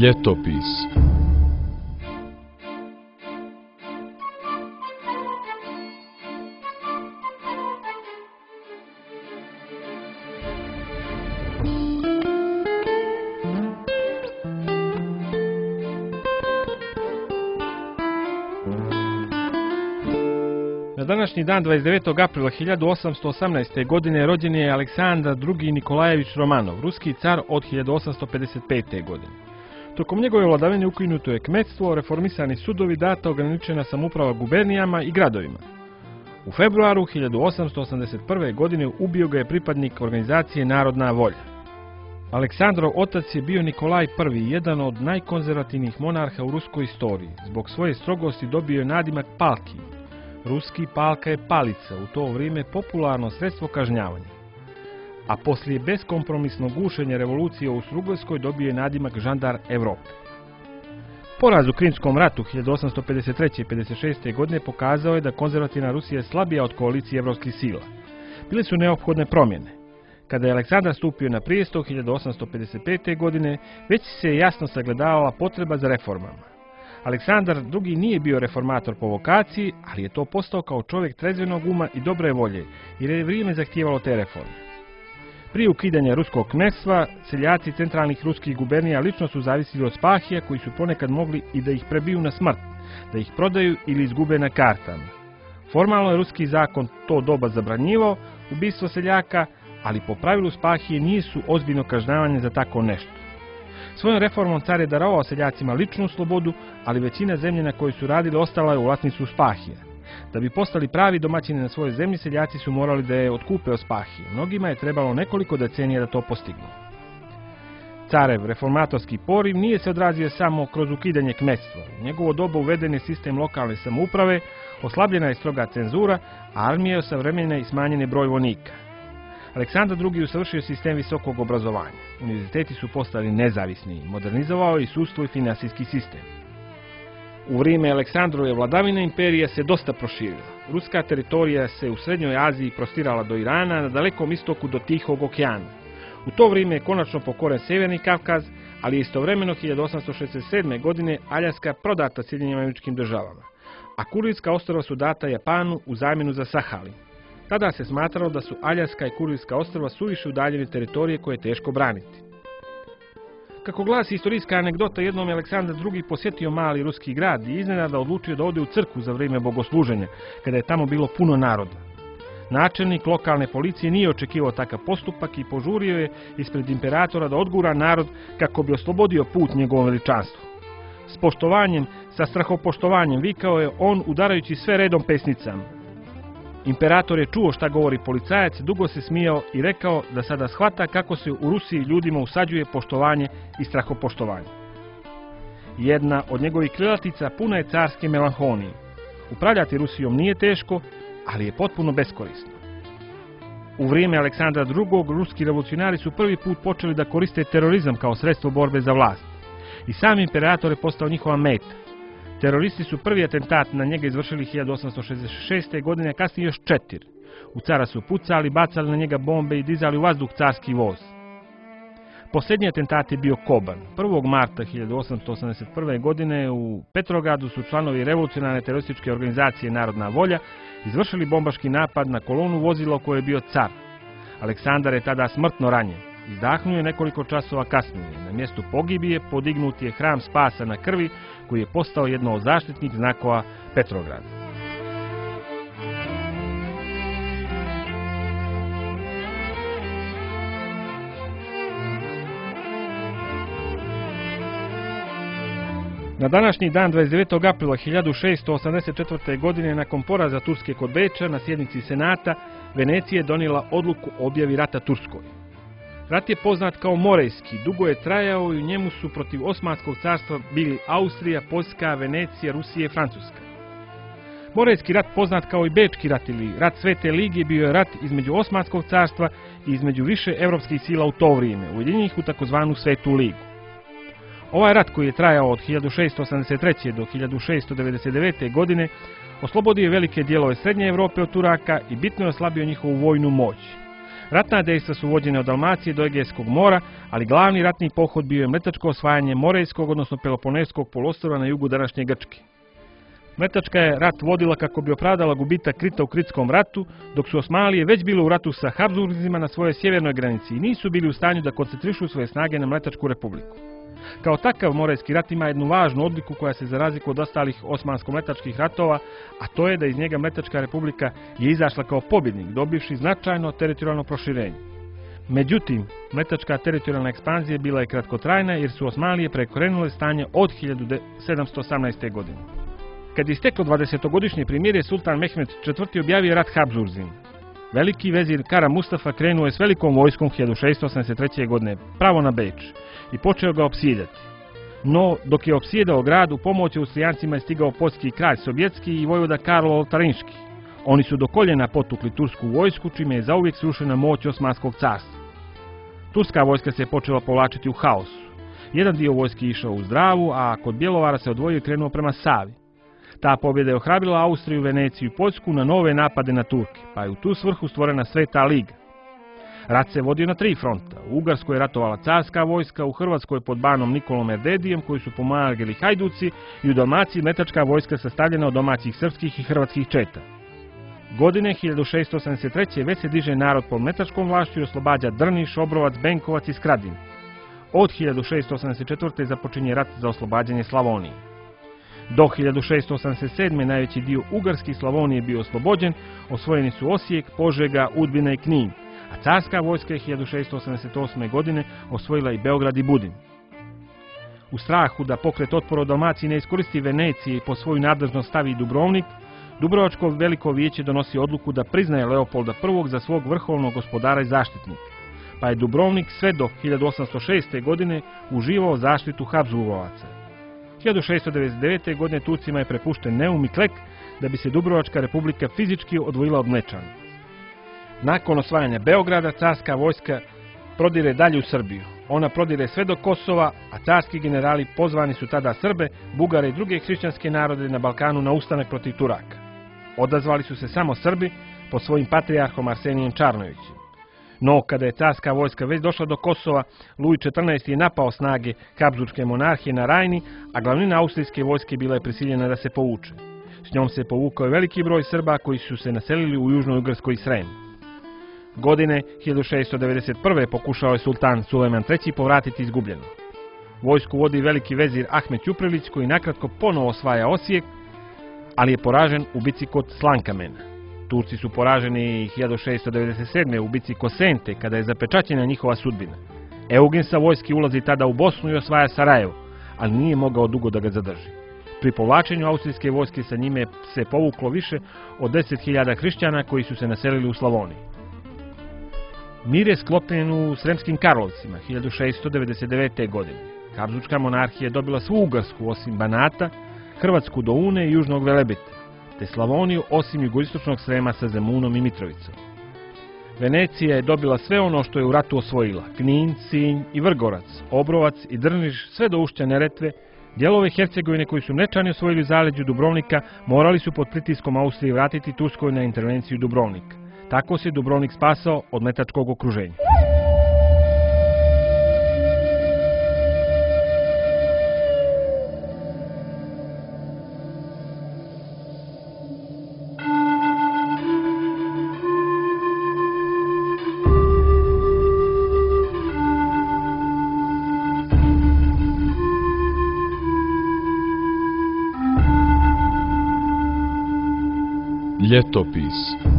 Ljetopis. Na današnji dan 29. aprila 1818. godine rođen je Aleksandar II. Nikolajević Romanov, ruski car od 1855. godine. Tokom njegove vladavine ukinuto je kmetstvo, reformisani sudovi, data ograničena samouprava gubernijama i gradovima. U februaru 1881. godine ubio ga je pripadnik organizacije Narodna volja. Aleksandrov otac je bio Nikolaj I, jedan od najkonzervativnijih monarha u ruskoj istoriji. Zbog svoje strogosti dobio je nadimak Palki. Ruski palka je palica, u to vrijeme popularno sredstvo kažnjavanja. A poslije beskompromisnog gušenja revolucije u Austro-Ugarskoj dobio je nadimak žandar Evrope. Poraz u Krimskom ratu 1853. i 1856. godine pokazao je da konzervativna Rusija je slabija od koalicije evropskih sila. Bile su neophodne promjene. Kada je Aleksandar stupio na prijesto 1855. godine, već se je jasno sagledavala potreba za reformama. Aleksandar II. Nije bio reformator po vokaciji, ali je to postao kao čovjek trezvenog uma i dobre volje, jer je vrijeme zahtijevalo te reforme. Prije ukidanja ruskog kmetstva, seljaci centralnih ruskih gubernija lično su zavisili od spahija koji su ponekad mogli i da ih prebiju na smrt, da ih prodaju ili izgube na kartama. Formalno je ruski zakon to doba zabranjivao, ubistvo seljaka, ali po pravilu spahije nisu ozbiljno kažnjavanje za tako nešto. Svojom reformom car je darovao seljacima ličnu slobodu, ali većina zemlje na kojoj su radili ostala je u vlasništvu spahija. Da bi postali pravi domaćini na svojoj zemlji, seljaci su morali da je otkupe od spahije. Mnogima je trebalo nekoliko decenija da to postignu. Carev reformatorski poriv nije se odrazio samo kroz ukidanje kmetstva. U njegovo doba uveden je sistem lokalne samouprave, oslabljena je stroga cenzura, a armija je osavremenjena i smanjen je broj vojnika. Aleksandar II. Usavršio sistem visokog obrazovanja. Univerziteti su postali nezavisni, modernizovao i sudstvo i finansijski sistem. U vrijeme Aleksandrove vladavine imperija se dosta proširila. Ruska teritorija se u Srednjoj Aziji prostirala do Irana, na Dalekom istoku do Tihog okeana. U to vrijeme je konačno pokoren Sjeverni Kavkaz, ali je istovremeno 1867. godine Aljaska prodata Sjedinjenim Američkim Državama, a Kurilska ostrva su data Japanu u zamjenu za Sahalin. Tada se smatralo da su Aljaska i Kurilska ostrva suviše udaljene teritorije koje je teško braniti. Kako glasi istorijska anegdota, jednom je Aleksandar II. Posjetio mali ruski grad i iznenada odlučio da ode u crkvu za vrijeme bogosluženja, kada je tamo bilo puno naroda. Načelnik lokalne policije nije očekivao takav postupak i požurio je ispred imperatora da odgura narod kako bi oslobodio put njegovom veličanstvu. S poštovanjem, sa strahopoštovanjem vikao je on udarajući sve redom pesnicama. Imperator je čuo šta govori policajac, dugo se smijao i rekao da sada shvata kako se u Rusiji ljudima usađuje poštovanje i strahopoštovanje. Jedna od njegovih krilatica puna je carske melanholije. Upravljati Rusijom nije teško, ali je potpuno beskorisno. U vrijeme Aleksandra II. Ruski revolucionari su prvi put počeli da koriste terorizam kao sredstvo borbe za vlast. I sam imperator je postao njihova meta. Teroristi su prvi atentat na njega izvršili 1866. godine, kasnije još 4. U cara su pucali, bacali na njega bombe i dizali u vazduh carski voz. Posljednji atentat je bio Koban. 1. marta 1881. godine u Petrogradu su članovi revolucionarne terorističke organizacije Narodna volja izvršili bombaški napad na kolonu vozila u kojoj je bio car. Aleksandar je tada smrtno ranjen. Izdahnuo je nekoliko časova kasnije. Na mjestu pogibije podignut je hram spasa na krvi koji je postao jedno od zaštitnih znakova Petrograda. Na današnji dan 29. aprila 1684. godine nakon poraza Turske kod Beča na sjednici Senata Venecija je donijela odluku o objavi rata Turskoj. Rat je poznat kao Morejski, dugo je trajao i u njemu su protiv Osmanskog carstva bili Austrija, Poljska, Venecija, Rusija i Francuska. Morejski rat, poznat kao i Bečki rat ili rat Svete Lige, bio je rat između Osmanskog carstva i između više evropskih sila u to vrijeme, ujedinjenih u takozvanu Svetu Ligu. Ovaj rat, koji je trajao od 1683. do 1699. godine, oslobodio je velike dijelove Srednje Europe od Turaka i bitno je oslabio njihovu vojnu moć. Ratna dejstva su vođene od Dalmacije do Egejskog mora, ali glavni ratni pohod bio je mletačko osvajanje Morejskog, odnosno Peloponeskog poluostrva na jugu današnje Grčke. Mletačka je rat vodila kako bi opravdala gubitak Krita u Kritskom ratu, dok su Osmanlije već bile u ratu sa Habsburzima na svojoj sjevernoj granici i nisu bili u stanju da koncentrišu svoje snage na Mletačku republiku. Kao takav Morejski rat ima jednu važnu odliku koja se za razliku od ostalih osmansko-mletačkih ratova, a to je da iz njega Mletačka republika je izašla kao pobjednik, dobivši značajno teritorijalno proširenje. Međutim, mletačka teritorijalna ekspanzija bila je kratkotrajna jer su Osmanlije preokrenule stanje od 1718. godine. Kad je isteklo 20-godišnje primirje, sultan Mehmed IV. Objavio rat Habsburzima. Veliki vezir Kara Mustafa krenuo je s velikom vojskom 1683. godine pravo na Beč i počeo ga opsjedati. No, dok je opsjedao grad, u pomoć Austrijancima je stigao poljski kralj Sobjetski i vojvoda Karlo Oltarinski. Oni su do koljena potukli tursku vojsku, čime je zauvijek srušena moć Osmanskog carstva. Turska vojska se je počela povlačiti u haosu. Jedan dio vojske išao u Dravu, a kod Bjelovara se odvojio i krenuo prema Savi. Ta pobjeda je ohrabrila Austriju, Veneciju i Poljsku na nove napade na Turke, pa je u tu svrhu stvorena Sveta liga. Rat se vodio na 3 fronta. U Ugarskoj je ratovala carska vojska, u Hrvatskoj pod banom Nikolom Erdedijem koji su pomagali hajduci i u Dalmaciji mletačka vojska sastavljena od domaćih srpskih i hrvatskih četa. Godine 1683. već se diže narod pod mletačkom vlašću i oslobađa Drniš, Obrovac, Benkovac i Skradin. Od 1684. započinje rat za oslobađanje Slavonije. Do 1687. najveći dio Ugarske Slavonije bio oslobođen, osvojeni su Osijek, Požega, Udbina i Knin, a carska vojska je 1688. godine osvojila i Beograd i Budin. U strahu da pokret otpora u Dalmaciji ne iskoristi Venecije i po svoju nadležnost stavi Dubrovnik, Dubrovačko veliko vijeće donosi odluku da priznaje Leopolda I za svog vrhovnog gospodara i zaštitnika, pa je Dubrovnik sve do 1806. godine uživao zaštitu Habsburgovaca. 1699. godine Turcima je prepušten Neum i Klek da bi se Dubrovačka republika fizički odvojila od Mlečana. Nakon osvajanja Beograda, carska vojska prodire dalje u Srbiju. Ona prodire sve do Kosova, a carski generali pozvani su tada Srbe, Bugare i druge hrišćanske narode na Balkanu na ustanak protiv Turaka. Odazvali su se samo Srbi pod svojim patrijarhom Arsenijem Čarnojevićem. No, kada je carska vojska već došla do Kosova, Luj XIV. Je napao snage Habsburške monarhije na Rajni, a glavnina austrijske vojske bila je prisiljena da se povuče. S njom se povukao veliki broj Srba koji su se naselili u južnoj Ugarskoj i Sremu. Godine 1691. pokušao je sultan Sulejman III. Povratiti izgubljeno. Vojsku vodi veliki vezir Ahmet Ćuprilić koji nakratko ponovo osvaja Osijek, ali je poražen u bici kod Slankamena. Turci su poraženi 1697. u bici Kosente, kada je zapečaćena njihova sudbina. Eugen sa vojski ulazi tada u Bosnu i osvaja Sarajevo, ali nije mogao dugo da ga zadrži. Pri povlačenju austrijske vojske sa njime se povuklo više od 10.000 hrišćana koji su se naselili u Slavoniji. Mir je sklopljen u Sremskim Karlovcima 1699. godine. Habsburška monarhija je dobila svu Ugarsku osim Banata, Hrvatsku do Une i Južnog Velebita, te Slavoniju osim jugoistočnog Srema sa Zemunom i Mitrovicom. Venecija je dobila sve ono što je u ratu osvojila: Knin, Sinj i Vrgorac, Obrovac i Drniš, sve do ušća Neretve. Dijelove Hercegovine koji su Mlečani osvojili u zaleđu Dubrovnika morali su pod pritiskom Austrije vratiti Turskoj na intervenciju Dubrovnika. Tako se Dubrovnik spasao od mletačkog okruženja. Ljetopis.